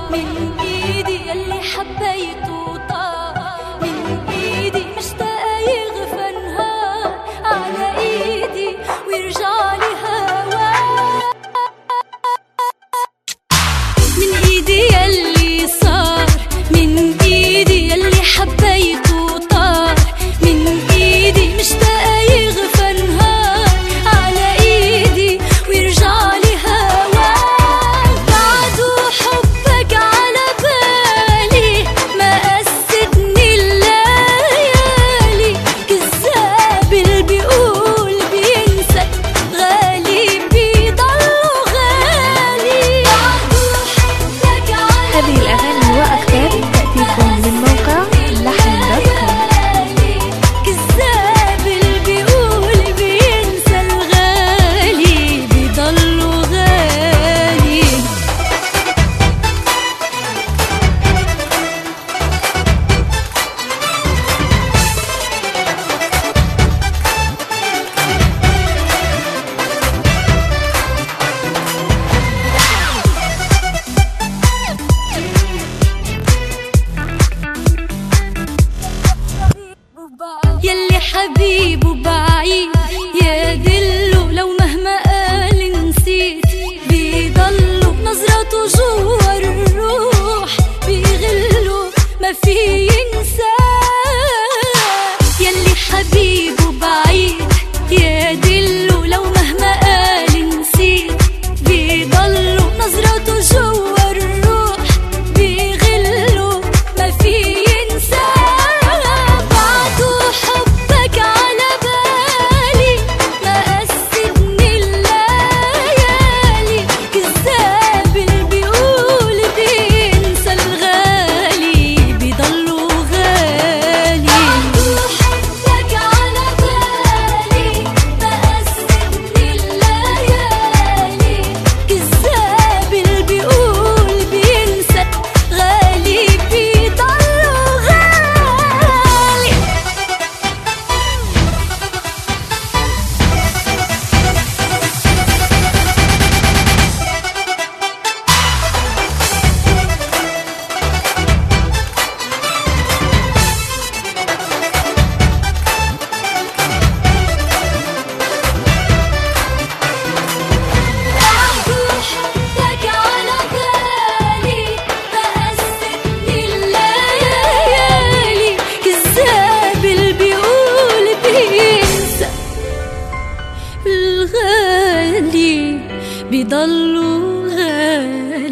من ايدي يلي حبيته طار من ايدي، مشتاقة يغفى نهار على ايدي ويرجع لي هوا من ايدي يلي صار، من ايدي يلي حبيته طار من ايدي، مشتاقة يغفى نهار على ايدي ويرجع لي هوا. بعده حبك على بالي ما قصدني الليالي، كذاب اللي بيقول بينسى غالي بيضل غالي. بعده حبك على هذه الأغاني وأكثر تأتيكم من موقع لحن.com. كذاب اللي بيقول بينسى الغالي بيضل غالي. يلي حبيبه بعيد يا دلو، لو مهما قال نسيت بيضلوا نظرته جوا الروح بيغلوا ما في ينساه. يلي حبيبه بعيد يا دلو، لو مهما قال نسيت بيضلوا نظرته جوا الروح بيغلوا ما في ينساه. بعده حبك على بالي ما قصدني الليالي، كذاب اللي بيقول بينسى الغالي بيضل غالي. بعده حبك على بالي ما قصدني الليالي، كذاب اللي بيقول بينسى غالي بيضل غالي. بعده حبك على بالي ما قصدني الليالي، كذاب اللي بيقول بينسى الغالي بيضل غالي.